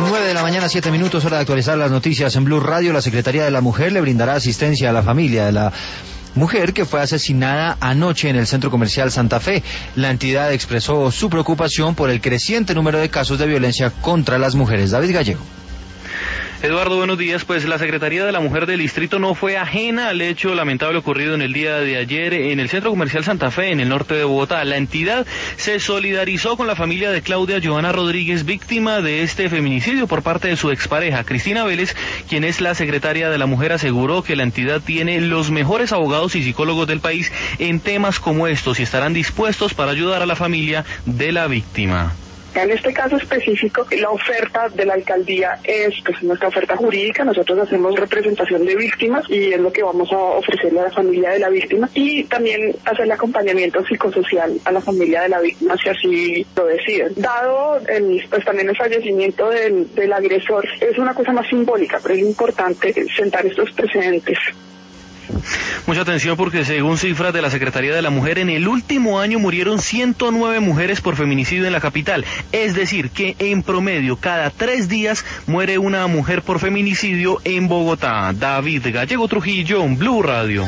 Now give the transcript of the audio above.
9 de la mañana, 7 minutos, hora de actualizar las noticias en Blue Radio. La Secretaría de la Mujer le brindará asistencia a la familia de la mujer que fue asesinada anoche en el Centro Comercial Santa Fe. La entidad expresó su preocupación por el creciente número de casos de violencia contra las mujeres. David Gallego. Eduardo, buenos días. Pues la Secretaría de la Mujer del Distrito no fue ajena al hecho lamentable ocurrido en el día de ayer en el Centro Comercial Santa Fe, en el norte de Bogotá. La entidad se solidarizó con la familia de Claudia Johanna Rodríguez, víctima de este feminicidio por parte de su expareja. Cristina Vélez, quien es la secretaria de la Mujer, aseguró que la entidad tiene los mejores abogados y psicólogos del país en temas como estos y estarán dispuestos para ayudar a la familia de la víctima. En este caso específico, la oferta de la alcaldía es nuestra oferta jurídica. Nosotros hacemos representación de víctimas y es lo que vamos a ofrecerle a la familia de la víctima, y también hacer el acompañamiento psicosocial a la familia de la víctima si así lo deciden. Dado también el fallecimiento del agresor, es una cosa más simbólica, pero es importante sentar estos precedentes. Mucha atención, porque según cifras de la Secretaría de la Mujer, en el último año murieron 109 mujeres por feminicidio en la capital. Es decir, que en promedio cada 3 días muere una mujer por feminicidio en Bogotá. David Gallego Trujillo, Blue Radio.